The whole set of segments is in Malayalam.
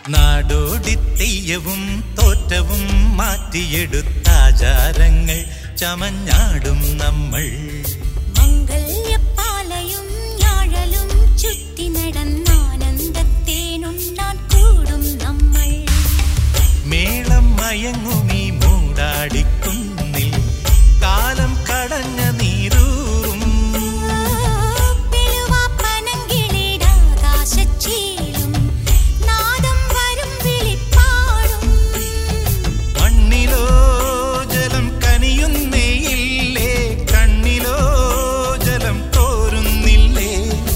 നാടോടി തെയ്യവും തോറ്റവും മാറ്റിയെടുത്താചാരങ്ങൾ ചമഞ്ഞാടും നമ്മൾ. മംഗല്യപ്പാലയും ഞാഴലും ചുറ്റി നടന്നാനന്ദത്തേനുണ്ണാൻ കൂടും നമ്മൾ. മേളം മയങ്ങുമീ മൂടാടിക്കുന്നിൽ കാലം കടഞ്ഞ നീരൂറും. മണ്ണിലോ ജലം കനിയുന്നേയില്ലേ, കണ്ണിലോ ജലം തോരുന്നില്ലേ.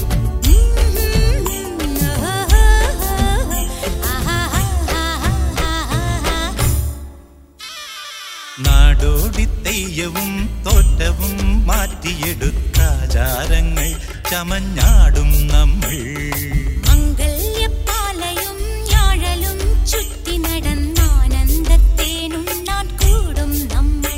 നാടോടി തെയ്യവും തോറ്റവും മാറ്റിയെടുത്താചാരങ്ങൾ ചമഞ്ഞാടും നമ്മൾ. മംഗല്യപ്പാലയും ഞാഴലും ചുറ്റി നടന്നാനന്ദത്തേനുണ്ണാൻ കൂടും നമ്മൾ.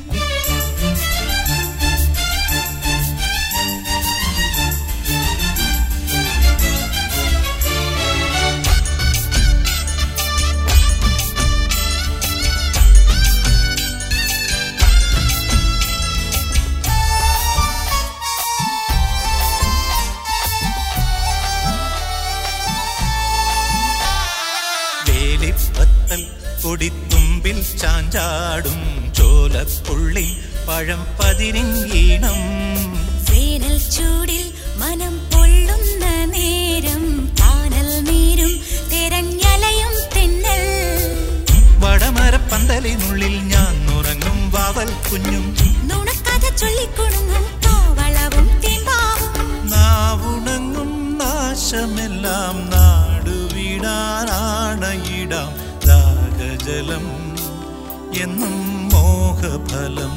വേലിപ്പത്തൽ കൊടിത്തുമ്പിൽ ചാഞ്ചാടും ചോലപ്പുള്ളി പഴം പതിരിങ്ങീണം. വേനൽ ചൂടിൽ മനം പൊള്ളുന്ന നേരം പാനൽ നീരും തിരഞ്ഞലയും തെന്നൽ. വടമരപ്പന്തലിനുള്ളിൽ ഞാൻ ഉറങ്ങും വാവൽ കുഞ്ഞും നുണക്കഥ ചൊല്ലിക്കൊടുങ്ങും കാവളവും തേമ്പാവും. നാവുണങ്ങും നാശമെല്ലാം നാടുവിടാനാണയിടാം ദാഹജലം എന്നും മോഹഫലം.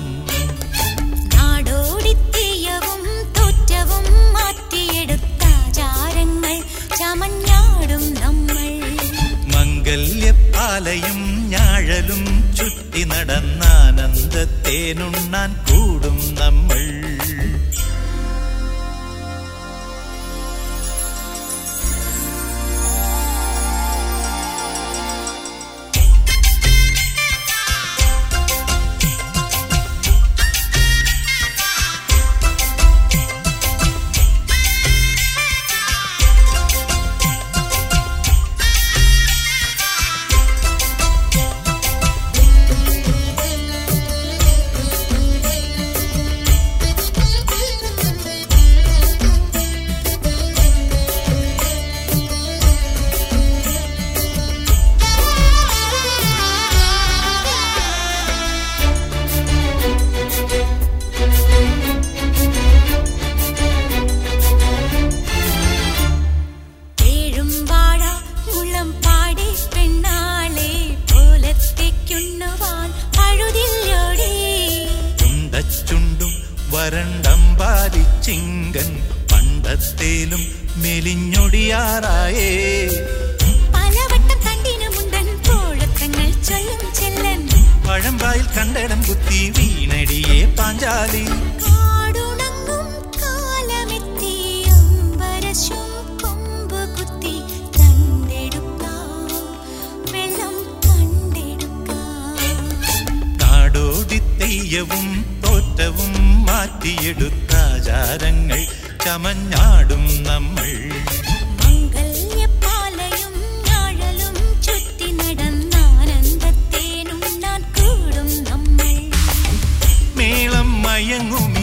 നാടോടിത്തീയവും തോറ്റവും മാറ്റിയെടുത്താചാരങ്ങൾ ചമഞ്ഞാടും നമ്മൾ. മംഗല്യപ്പാലയും ഞാഴലും ചുറ്റി നടന്നാനന്ദത്തേനുണ്ണാൻ കൂടും നമ്മൾ. വരണ്ടമ്പാലിച്ചിങ്കൻ പണ്ടത്തേലും മെലിഞ്ഞൊടിയാറായേ. പലവട്ടം കണ്ടിനുമുണ്ടൻ പോഴക്കങ്ങൾ ചൊല്ലും ചെല്ലൻ. പഴമ്പായിൽ കണ്ടടം കുത്തി വീണടിയെ പാഞ്ചാലി. കാടുണങ്ങും കാലമെത്തി അമ്പരശും കൊമ്പ് കുത്തി കണ്ടെടുക്കാം വെള്ളം കണ്ടെടുക്കാം. നാടോടി തെയ്യവും തോറ്റവും മാറ്റിയെടുത്താചാരങ്ങൾ ചമഞ്ഞാടും നമ്മൾ. മംഗല്യപ്പാലയും ഞാഴലും ചുറ്റി നടന്നാനന്ദത്തേനുണ്ണാൻ കൂടും നമ്മൾ. മേളം മയങ്ങും